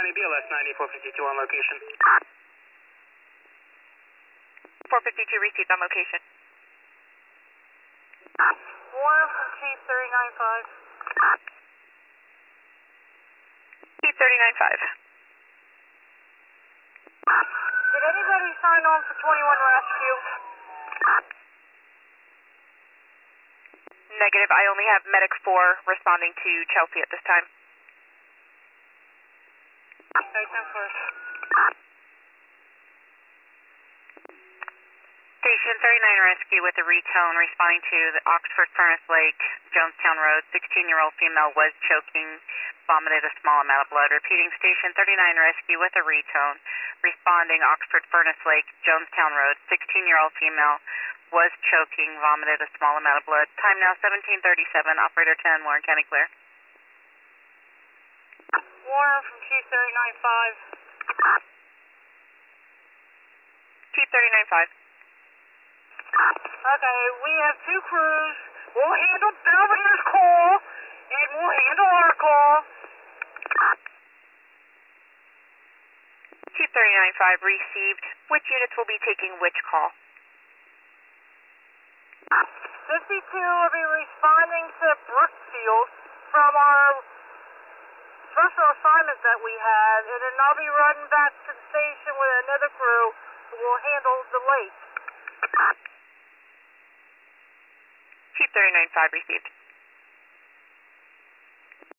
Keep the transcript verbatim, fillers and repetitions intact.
County B L S ninety-four fifty-two on location. four fifty-two received on location. Warner from Chief thirty-nine five. Chief thirty-nine five. Did anybody sign on for twenty-one rescue? Negative. I only have Medic four responding to Chelsea at this time. Okay, ten first. Station thirty-nine Rescue with a retone responding to the Oxford Furnace Lake, Jonestown Road. sixteen-year-old female was choking, vomited a small amount of blood. Repeating, Station thirty-nine Rescue with a retone responding Oxford Furnace Lake, Jonestown Road. sixteen-year-old female was choking, vomited a small amount of blood. Time now seventeen thirty-seven. Operator ten, Warren County clear. Warner from Chief thirty-nine five. Chief thirty-nine five. Okay, we have two crews. We'll handle Belvedere's call, and we'll handle our call. Chief thirty-nine five received. Which units will be taking which call? fifty-two will be responding to Brookfield from our special assignment that we had, and then I'll be running back to the station with another crew who will handle the lake. Chief thirty-nine five received.